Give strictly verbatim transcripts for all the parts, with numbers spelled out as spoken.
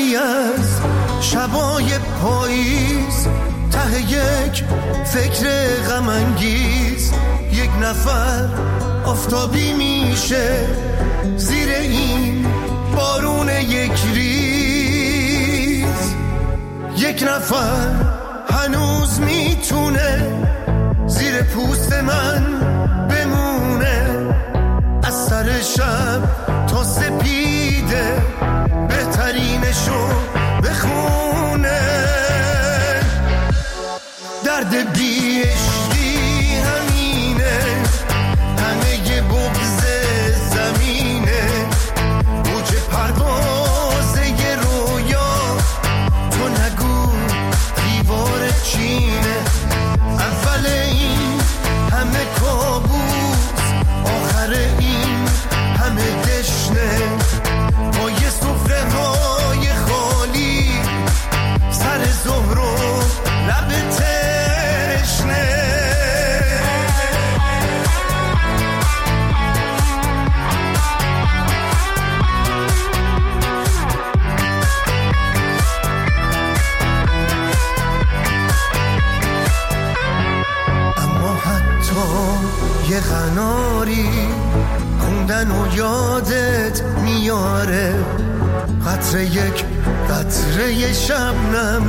ولی از شبای پاییز ته یک فکر غم انگیز یک نفر آفتابی میشه زیر این بارون یک ریز. یک نفر هنوز میتونه زیر پوست من بمونه، از سر شب تا سپیده بهترینشو بخونه. درد بی عشقی همینه، همه یه بغض زمینه، موج پرواز یه رویا، تو نگو دیوار چینه. اول این همه کابوس، آخر این همه دشنه، با یه سفره های خالی، سر ظهر و لب تشنه. اما حتی یه قناری خوندن و یادت میاره، قطره یک قطره شبنم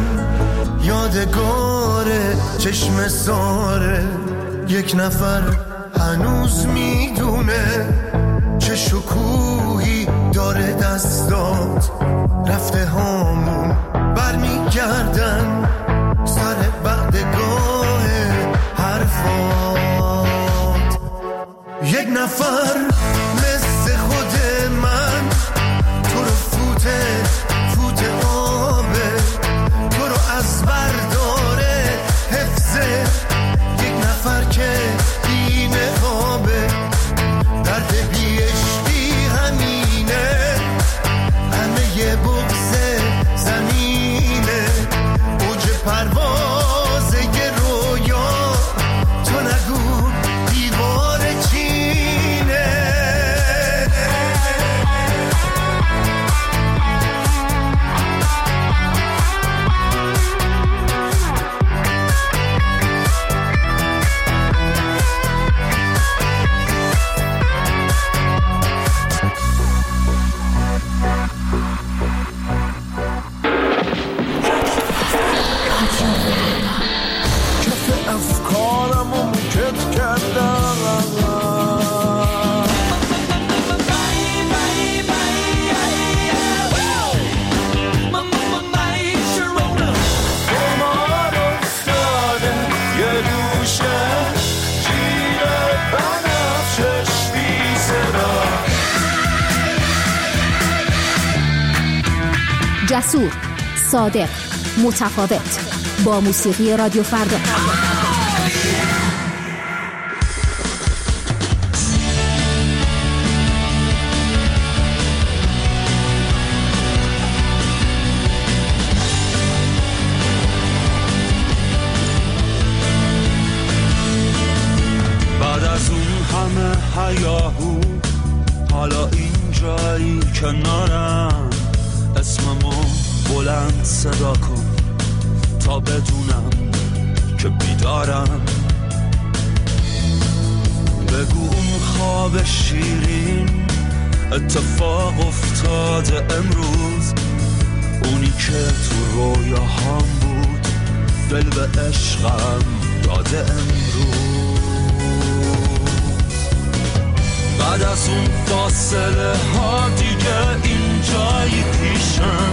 یادگاره چشم ساره. یک نفر هنوز میدونه چه شکوهی داره دستات، رفته هامون برمیگردن سر بعدگاه حرفات. یک نفر مثل خود من تو رو فوته فوته آبه، تو رو از برداره حفظه. یک نفر که بی نقابه، درد بی عشقی همینه، همه یه بغض زمینه، اوج پرواز یه رویا، تو نگو دیوار چینه. کف افکارم رو موکت کردم، قمار افتاده یه دوشه جیر بنفشش بی صدا. جسور، صادق، متفاوت، با موسیقی رادیو فردا. بعد از اون همه هیاهو حالا اینجایی کنارم، اسممو بلند صدا کن تا بدونم که بیدارم. بگو اون خواب شیرین اتفاق افتاده امروز، اونی که تو رویاهام بود دل به عشقم داده امروز. بعد از اون فاصله ها دیگه اینجایی پیشم،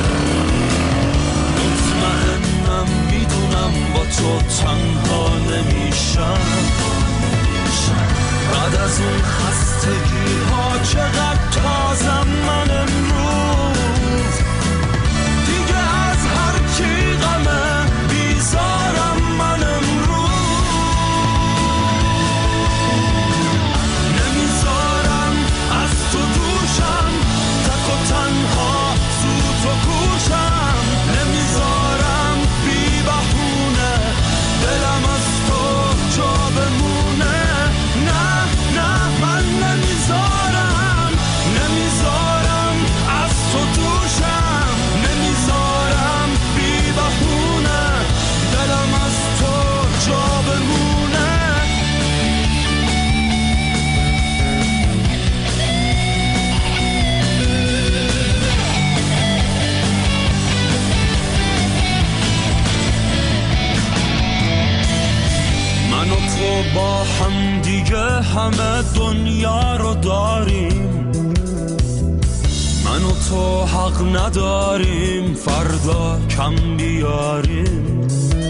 مطمئنم میدونم با تو تنها نمیشم. بعد از اون خستگی ها چقدر تازم من امروز، دیگه از هر کی غمه بیزارم من امروز. نمیذارم از تو دوشم، تک و تنها سوت و کوشم، نمیذارم بی بهونه دلم از تو جا بمونه. نه نه من نمیذارم، با هم دیگه همه دنیا رو داریم، من و تو حق نداریم فردا کم بیاریم.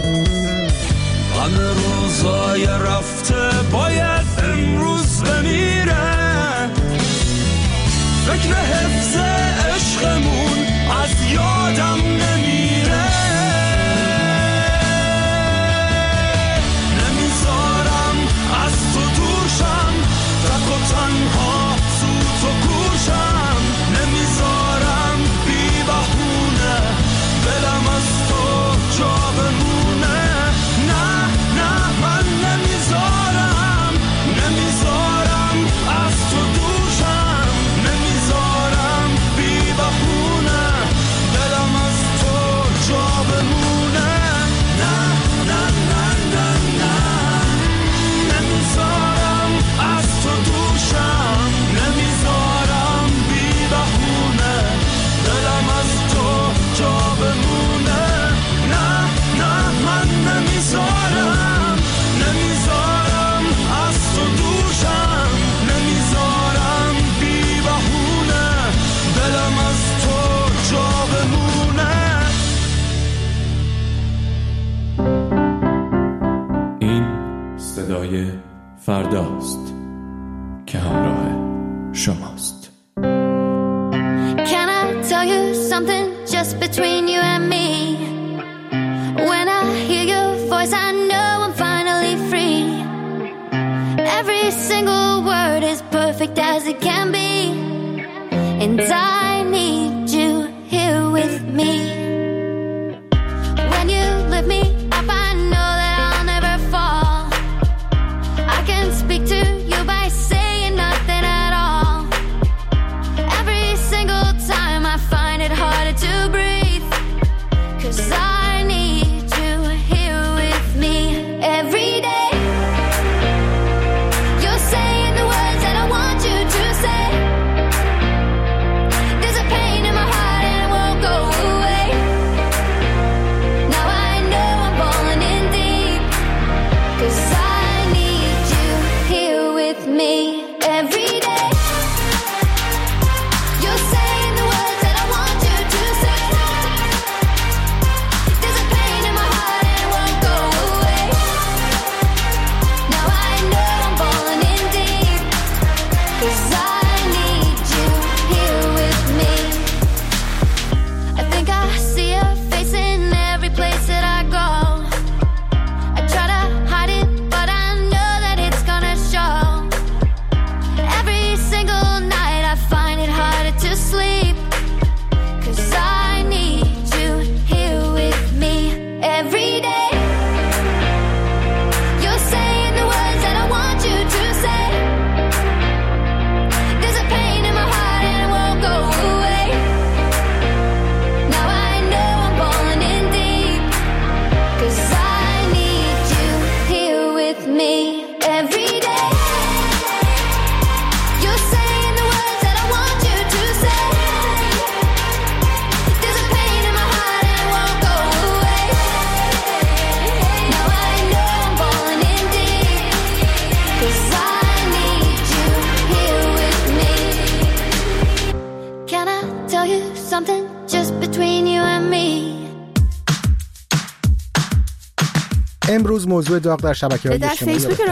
غم روزای رفته باید امروز بمیره، فکر حفظ عشقمون از یادم نمیره. نمیذارم از تو دورشم، تک و تنها سوت و گوشم. نمیذارم بی بهونه دلم از تو جا بمونه. نه نه من نمیذارم، نمیذارم از تو دورشم. نمیذارم بی بهونه دلم از تو جا بمونه. نه نه نه نه نه نمیذارم از تو دورشم. نمیذارم بی بهونه دلم از تو جا بمونه. نه نه من نمیذارم، نمیذارم از تو دورشم. نمیذارم بی بهونه دلم از تو جا بمونه. این صدای فرداست که همراه شماست. Can I tell you something just between you and me? When I hear your voice, I know I'm finally free. Every single word is perfect as it can be, and I need you here with me. When you lift me up, I know that I'll never fall. I can speak to you by saying nothing at all. Every single time I find it harder to breathe, 'cause I need you here with me every day. You're saying the words that I want you to say. There's a pain in my heart and it won't go away. Now I know I'm falling in deep, 'cause I need you here with me every day. You're saying the words that I want you to say. There's a pain in my heart and it won't go away. Now I know I'm falling in deep, 'cause I need you here with me. I think I see your face in every place that I go. I try to hide it, but I know that it's gonna show. Every single night I find it harder to sleep, 'cause I need you here with me every day. You're saying the words that I want you to say. There's a pain in my heart and it won't go away. Now I know I'm falling in deep, 'cause I need you here with me every day. You're saying the words that I want you to say. There's a pain in my heart and it won't go away. Now I know I'm falling in deep, 'cause I need you here with me. Can I tell you something just between you and me? امروز موضوع داغ در شبکه‌های در اجتماعی فیسبوک